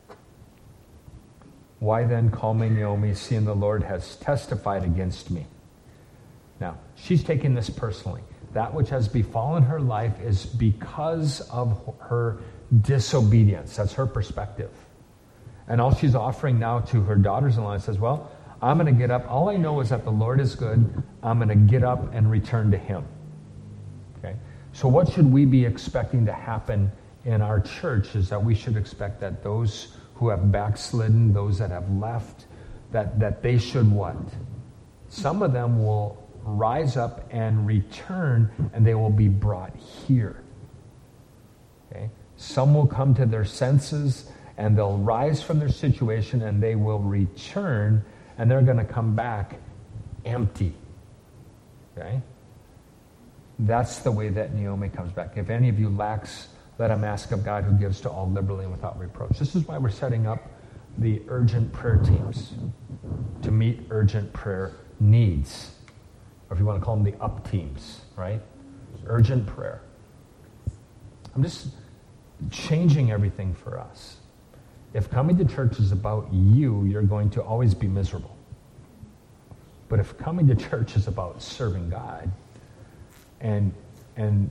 Why then call me Naomi, seeing the Lord has testified against me? Now, she's taking this personally. That which has befallen her life is because of her disobedience. That's her perspective. And all she's offering now to her daughters-in-law says, well, I'm going to get up. All I know is that the Lord is good. I'm going to get up and return to him. Okay? So what should we be expecting to happen in our church is that we should expect that those who have backslidden, those that have left, that, that they should what? Some of them will rise up and return, and they will be brought here. Okay? Some will come to their senses, and they'll rise from their situation, and they will return, and they're going to come back empty. Okay? That's the way that Naomi comes back. If any of you lacks, let him ask of God, who gives to all liberally and without reproach. This is why we're setting up the urgent prayer teams to meet urgent prayer needs. Or if you want to call them the up teams, right? Urgent prayer. I'm just changing everything for us. If coming to church is about you, you're going to always be miserable. But if coming to church is about serving God, and and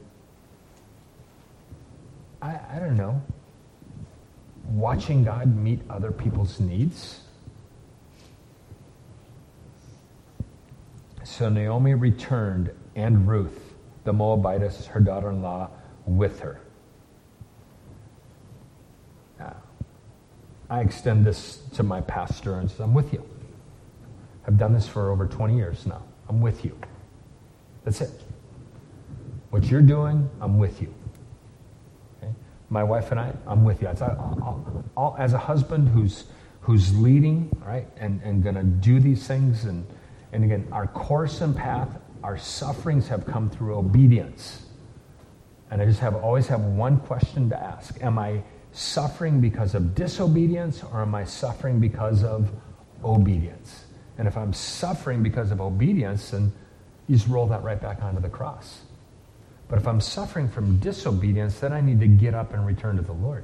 I, I don't know, watching God meet other people's needs. So Naomi returned, and Ruth, the Moabitess, her daughter-in-law, with her. Now, I extend this to my pastor and say, I'm with you. I've done this for over twenty years now. I'm with you. That's it. What you're doing, I'm with you. Okay? My wife and I, I'm with you. I'll, I'll, I'll, as a husband who's who's leading, right, and, and going to do these things, and, and again, our course and path, our sufferings have come through obedience. And I just have always have one question to ask. Am I suffering because of disobedience, or am I suffering because of obedience? And if I'm suffering because of obedience, then you just roll that right back onto the cross. But if I'm suffering from disobedience, then I need to get up and return to the Lord.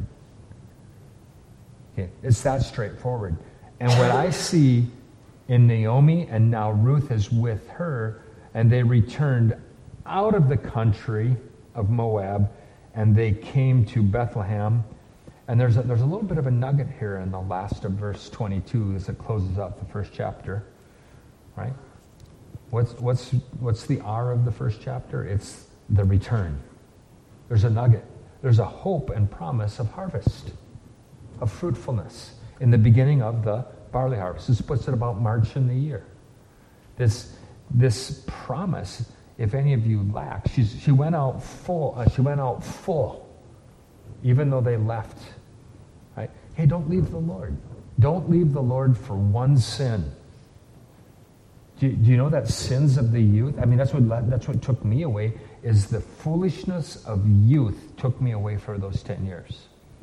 Okay, it's that straightforward. And what I see in Naomi, and now Ruth is with her, and they returned out of the country of Moab, and they came to Bethlehem, And there's a, there's a little bit of a nugget here in the last of verse twenty-two as it closes out the first chapter, right? What's what's what's the R of the first chapter? It's the return. There's a nugget. There's a hope and promise of harvest, of fruitfulness in the beginning of the barley harvest. This puts it about March in the year. This this promise, if any of you lack, she's, she went out full. Uh, she went out full, even though they left. Right? Hey, don't leave the Lord. Don't leave the Lord for one sin. Do you, do you know that sins of the youth? I mean, that's what that's what took me away. Is the foolishness of youth took me away for those ten years.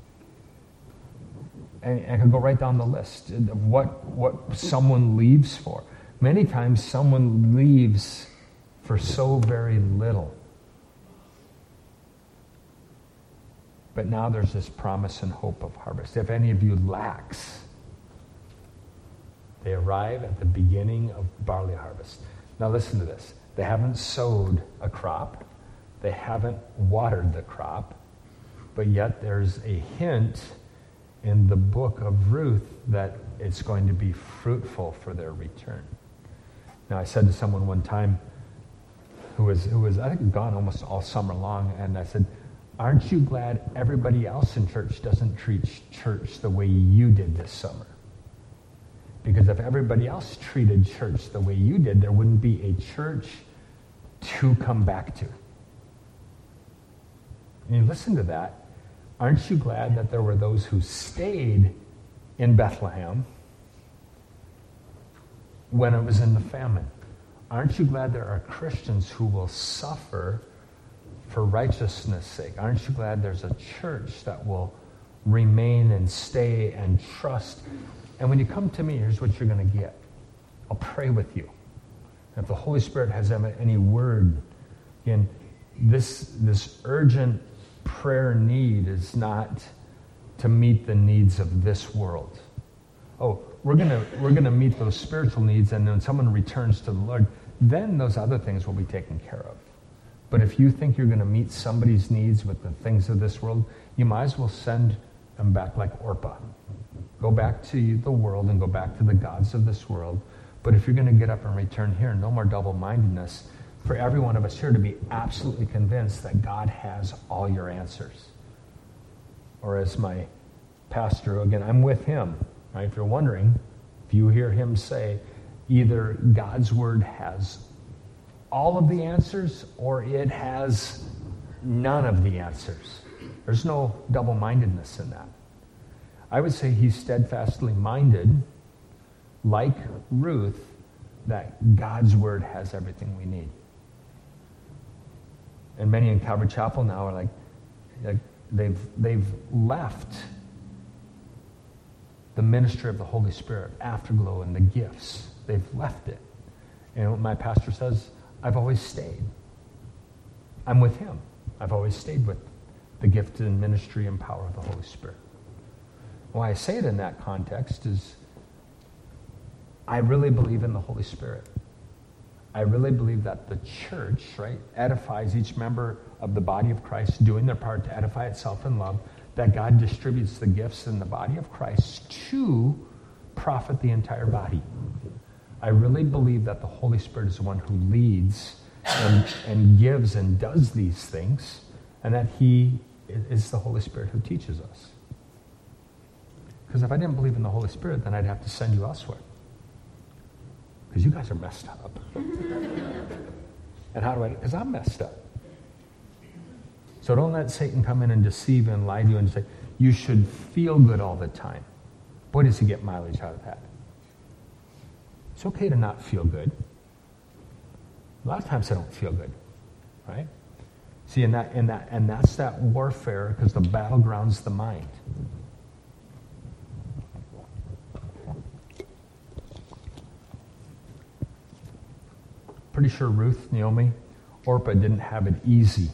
And I could go right down the list of what what someone leaves for. Many times, someone leaves for so very little. But now there's this promise and hope of harvest. If any of you lacks, they arrive at the beginning of barley harvest. Now listen to this. They haven't sowed a crop. They haven't watered the crop. But yet there's a hint in the book of Ruth that it's going to be fruitful for their return. Now I said to someone one time who was, who was I think, gone almost all summer long, and I said, aren't you glad everybody else in church doesn't treat church the way you did this summer? Because if everybody else treated church the way you did, there wouldn't be a church to come back to. And you listen to that, aren't you glad that there were those who stayed in Bethlehem when it was in the famine? Aren't you glad there are Christians who will suffer for righteousness' sake? Aren't you glad there's a church that will remain and stay and trust? And when you come to me, here's what you're going to get. I'll pray with you. And if the Holy Spirit has any word, again, this, this urgent prayer need is not to meet the needs of this world. Oh, we're gonna we're gonna meet those spiritual needs, and when someone returns to the Lord, then those other things will be taken care of. But if you think you're going to meet somebody's needs with the things of this world, you might as well send them back like Orpah. Go back to the world and go back to the gods of this world. But if you're going to get up and return here, no more double-mindedness. For every one of us here to be absolutely convinced that God has all your answers. Or as my pastor, again, I'm with him. Right? If you're wondering, if you hear him say, either God's word has all of the answers or it has none of the answers. There's no double-mindedness in that. I would say he's steadfastly minded, like Ruth, that God's word has everything we need. And many in Calvary Chapel now are like, like they've they've left the ministry of the Holy Spirit, Afterglow, and the gifts. They've left it. And what my pastor says, I've always stayed. I'm with him. I've always stayed with the gift and ministry and power of the Holy Spirit. Why I say it in that context is I really believe in the Holy Spirit. I really believe that the church, right, edifies each member of the body of Christ, doing their part to edify itself in love, that God distributes the gifts in the body of Christ to profit the entire body. I really believe that the Holy Spirit is the one who leads and, and gives and does these things, and that he is the Holy Spirit who teaches us. Because if I didn't believe in the Holy Spirit, then I'd have to send you elsewhere. Because you guys are messed up. And how do I? Because I'm messed up. So don't let Satan come in and deceive and lie to you and say, you should feel good all the time. Boy, does he get mileage out of that. It's okay to not feel good. A lot of times I don't feel good, right? See, and that, and that, and that's that warfare, because the battleground's the mind. Pretty sure Ruth, Naomi, Orpah didn't have it easy.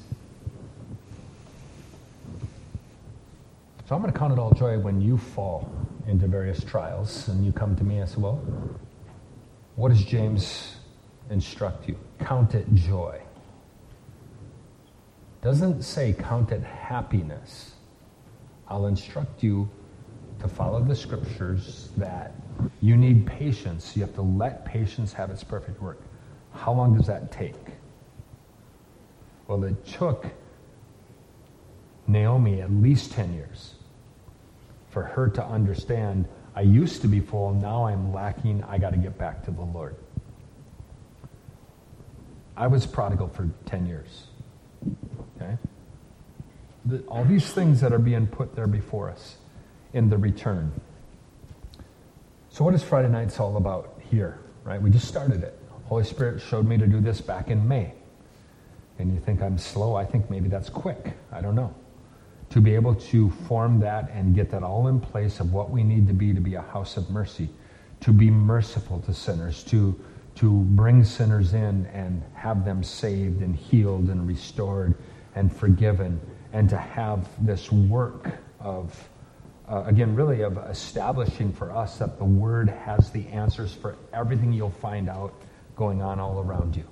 So I'm going to count it all joy when you fall into various trials and you come to me and say, well, what does James instruct you? Count it joy. Doesn't say count it happiness. I'll instruct you to follow the scriptures that you need patience. You have to let patience have its perfect work. How long does that take? Well, it took Naomi at least ten years for her to understand, I used to be full, now I'm lacking, I got to get back to the Lord. I was prodigal for ten years. Okay? The, all these things that are being put there before us in the return. So what is Friday nights all about here? Right? We just started it. Holy Spirit showed me to do this back in May. And you think I'm slow? I think maybe that's quick. I don't know. To be able to form that and get that all in place of what we need to be to be a house of mercy, to be merciful to sinners, to, to bring sinners in and have them saved and healed and restored and forgiven, and to have this work of, uh, again, really of establishing for us that the Word has the answers for everything you'll find out going on all around you.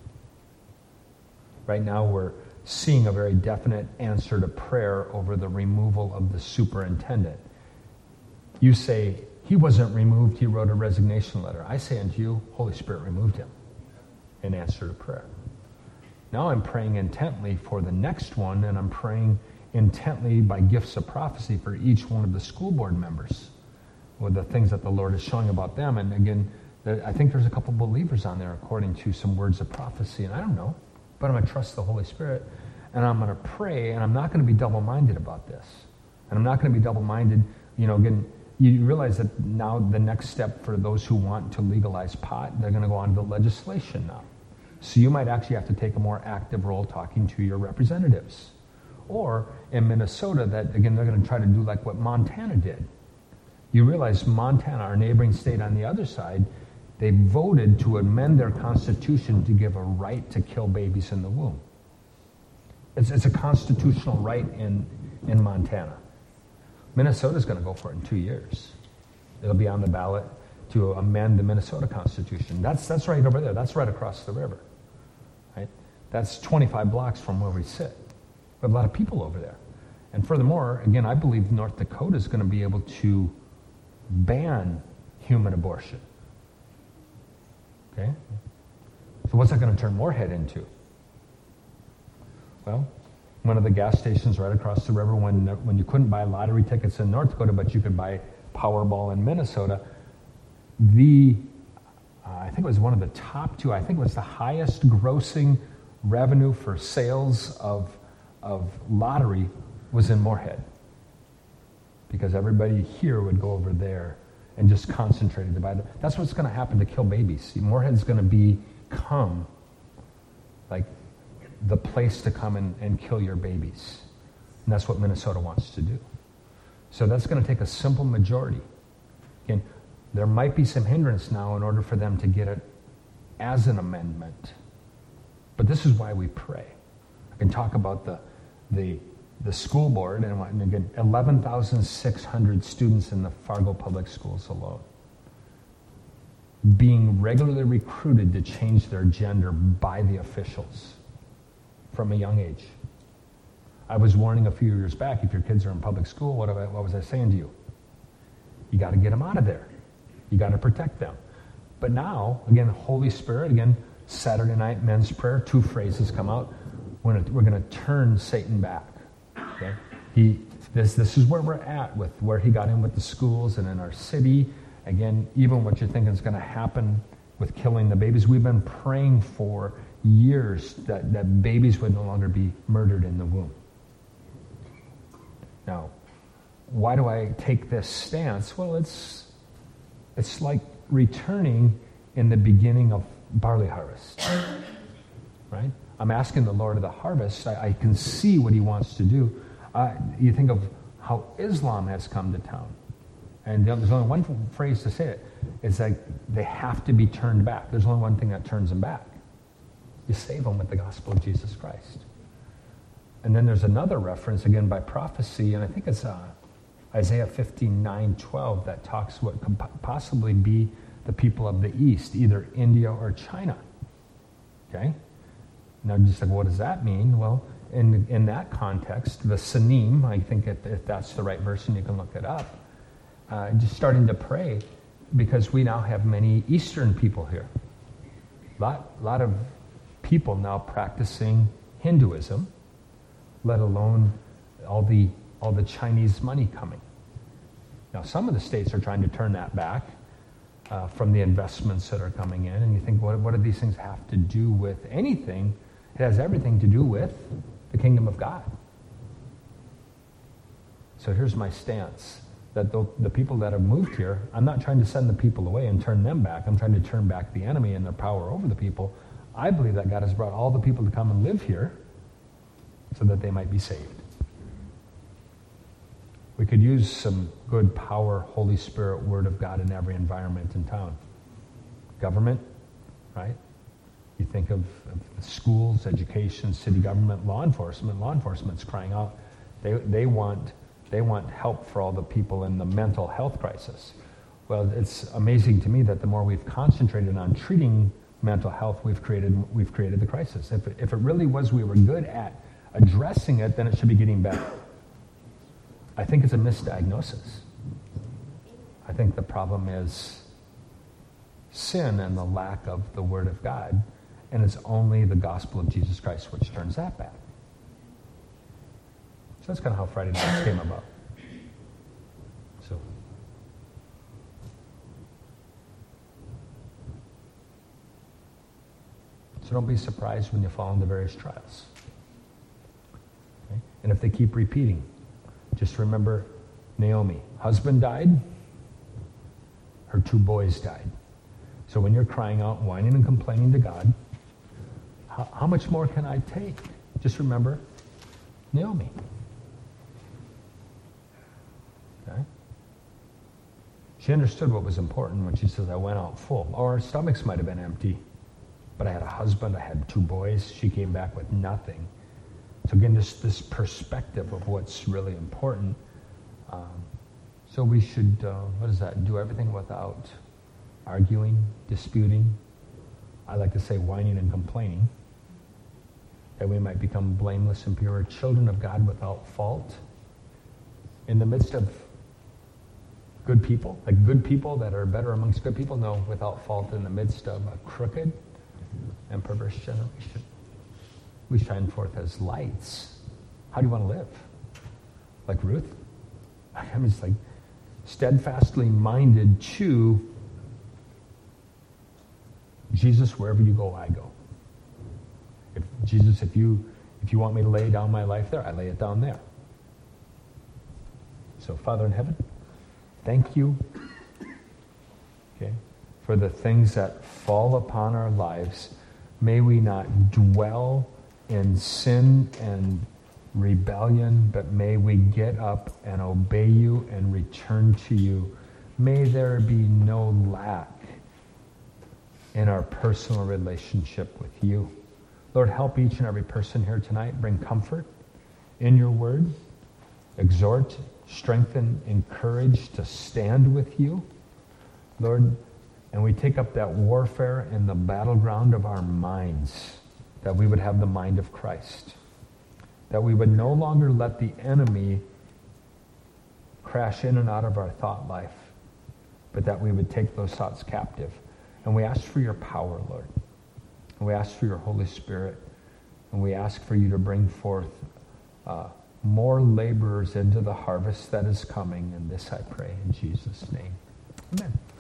Right now we're seeing a very definite answer to prayer over the removal of the superintendent. You say, he wasn't removed, he wrote a resignation letter. I say unto you, Holy Spirit removed him in answer to prayer. Now I'm praying intently for the next one, and I'm praying intently by gifts of prophecy for each one of the school board members with the things that the Lord is showing about them. And again, I think there's a couple believers on there according to some words of prophecy, and I don't know. But I'm going to trust the Holy Spirit, and I'm going to pray, and I'm not going to be double-minded about this. And I'm not going to be double-minded. You know, again, you realize that now the next step for those who want to legalize pot, they're going to go on to the legislation now. So you might actually have to take a more active role talking to your representatives. Or in Minnesota, that, again, they're going to try to do like what Montana did. You realize Montana, our neighboring state on the other side, they voted to amend their constitution to give a right to kill babies in the womb. It's, it's a constitutional right in, in Montana. Minnesota's going to go for it in two years. It'll be on the ballot to amend the Minnesota Constitution. That's, that's right over there. That's right across the river. Right? That's twenty-five blocks from where we sit. We have a lot of people over there. And furthermore, again, I believe North Dakota is going to be able to ban human abortion. Okay? So what's that going to turn Moorhead into? Well, one of the gas stations right across the river, when when you couldn't buy lottery tickets in North Dakota, but you could buy Powerball in Minnesota, the, uh, I think it was one of the top two, I think it was the highest grossing revenue for sales of, of lottery was in Moorhead. Because everybody here would go over there and just concentrated to buy them. That's what's going to happen to kill babies. See, Moorhead's going to become like the place to come and, and kill your babies. And that's what Minnesota wants to do. So that's going to take a simple majority. Again, there might be some hindrance now in order for them to get it as an amendment. But this is why we pray. I can talk about the the the school board, and, and again, eleven thousand six hundred students in the Fargo Public Schools alone, being regularly recruited to change their gender by the officials from a young age. I was warning a few years back, if your kids are in public school, what, I, what was I saying to you? You got to get them out of there. You got to protect them. But now, again, Holy Spirit, again, Saturday night men's prayer, two phrases come out. We're going to turn Satan back. Okay? He, this, this is where we're at with where he got in with the schools and in our city. Again, even what you're thinking is going to happen with killing the babies. We've been praying for years that, that babies would no longer be murdered in the womb. Now, why do I take this stance? Well, it's it's like returning in the beginning of barley harvest, right? I'm asking the Lord of the harvest. I, I can see what he wants to do. Uh, you think of how Islam has come to town. And there's only one phrase to say it. It's like they have to be turned back. There's only one thing that turns them back. You save them with the gospel of Jesus Christ. And then there's another reference, again, by prophecy, and I think it's uh, Isaiah fifty-nine twelve that talks what could possibly be the people of the East, either India or China. Okay? Now, just like, what does that mean? Well, in in that context, the Sanim, I think if, if that's the right version, you can look it up, uh, just starting to pray because we now have many Eastern people here. A lot, lot of people now practicing Hinduism, let alone all the all the Chinese money coming. Now, some of the states are trying to turn that back uh, from the investments that are coming in, and you think, what, what do these things have to do with anything? It has everything to do with the kingdom of God. So here's my stance, that the, the people that have moved here, I'm not trying to send the people away and turn them back. I'm trying to turn back the enemy and their power over the people. I believe that God has brought all the people to come and live here so that they might be saved. We could use some good power, Holy Spirit, Word of God in every environment in town. Government, right? You think of, of schools, education, city government, law enforcement. Law enforcement's crying out. They they want they want help for all the people in the mental health crisis. Well, it's amazing to me that the more we've concentrated on treating mental health, we've created we've created the crisis. If it, if it really was we were good at addressing it, then it should be getting better. I think it's a misdiagnosis. I think the problem is sin and the lack of the Word of God, and it's only the gospel of Jesus Christ which turns that back. So that's kind of how Friday night came about. So, so don't be surprised when you fall into various trials. Okay? And if they keep repeating, just remember Naomi. Husband died. Her two boys died. So when you're crying out, whining and complaining to God, how, how much more can I take? Just remember Naomi. Okay? She understood what was important when she says, I went out full. Or her stomachs might have been empty. But I had a husband, I had two boys. She came back with nothing. So again, this, this perspective of what's really important. Um, so we should, uh, what is that, do everything without arguing, disputing. I like to say whining and complaining. That we might become blameless and pure children of God without fault. In the midst of good people, like good people that are better amongst good people, no, without fault in the midst of a crooked and perverse generation. We shine forth as lights. How do you want to live? Like Ruth? I mean, it's like steadfastly minded to Jesus, wherever you go, I go. If Jesus, if you if you want me to lay down my life there, I lay it down there. So, Father in heaven, thank you, okay, for the things that fall upon our lives. May we not dwell in sin and rebellion, but may we get up and obey you and return to you. May there be no lack in our personal relationship with you. Lord, help each and every person here tonight. Bring comfort in your word. Exhort, strengthen, encourage to stand with you. Lord, and we take up that warfare in the battleground of our minds, that we would have the mind of Christ, that we would no longer let the enemy crash in and out of our thought life, but that we would take those thoughts captive. And we ask for your power, Lord. And we ask for your Holy Spirit. And we ask for you to bring forth uh, more laborers into the harvest that is coming. And this I pray in Jesus' name. Amen.